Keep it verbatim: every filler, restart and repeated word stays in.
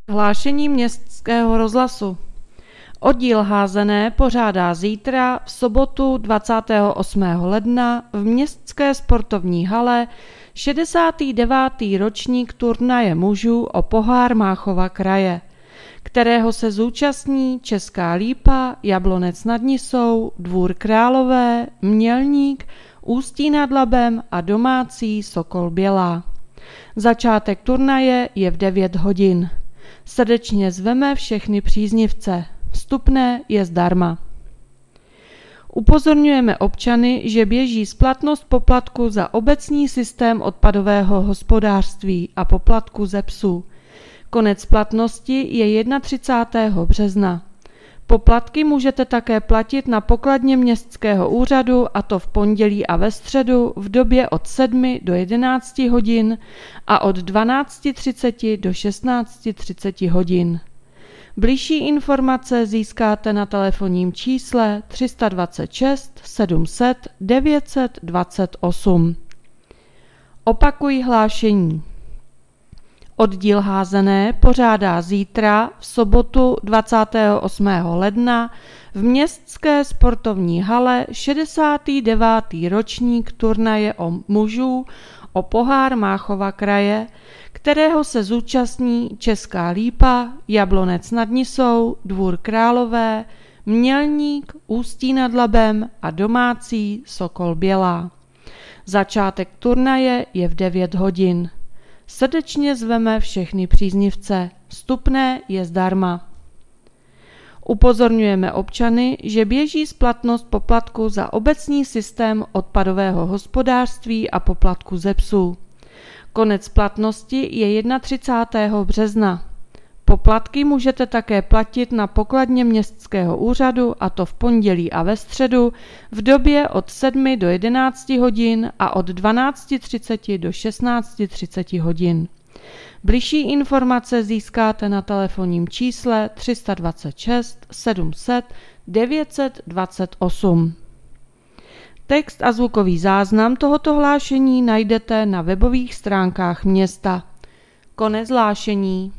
Hlášení Městského rozhlasu. Oddíl Házené pořádá zítra v sobotu dvacátého osmého ledna v Městské sportovní hale šedesátý devátý ročník turnaje mužů o pohár Máchova kraje, kterého se zúčastní Česká Lípa, Jablonec nad Nisou, Dvůr Králové, Mělník, Ústí nad Labem a domácí Sokol Bělá. Začátek turnaje je v devět hodin. Srdečně zveme všechny příznivce. Vstupné je zdarma. Upozorňujeme občany, že běží splatnost poplatku za obecní systém odpadového hospodářství a poplatku ze psů. Konec splatnosti je třicátého prvního března. Poplatky můžete také platit na pokladně Městského úřadu, a to v pondělí a ve středu v době od sedmi do jedenácti hodin a od dvanácti třiceti do šestnácti třiceti hodin. Bližší informace získáte na telefonním čísle tři sta dvacet šest sedm set devět set dvacet osm. Opakuji hlášení. Oddíl Házené pořádá zítra v sobotu dvacátého osmého ledna v Městské sportovní hale šedesátý devátý ročník turnaje o mužů o pohár Máchova kraje, kterého se zúčastní Česká Lípa, Jablonec nad Nisou, Dvůr Králové, Mělník, Ústí nad Labem a domácí Sokol Bělá. Začátek turnaje je v devět hodin. Srdečně zveme všechny příznivce. Vstupné je zdarma. Upozorňujeme občany, že běží splatnost poplatku za obecní systém odpadového hospodářství a poplatku ze psů. Konec splatnosti je třicátého prvního března. Poplatky můžete také platit na pokladně Městského úřadu, a to v pondělí a ve středu v době od sedmi do jedenácti hodin a od dvanácti třiceti do šestnácti třiceti hodin. Bližší informace získáte na telefonním čísle tři sta dvacet šest sedm set devět set dvacet osm. Text a zvukový záznam tohoto hlášení najdete na webových stránkách města. Konec hlášení.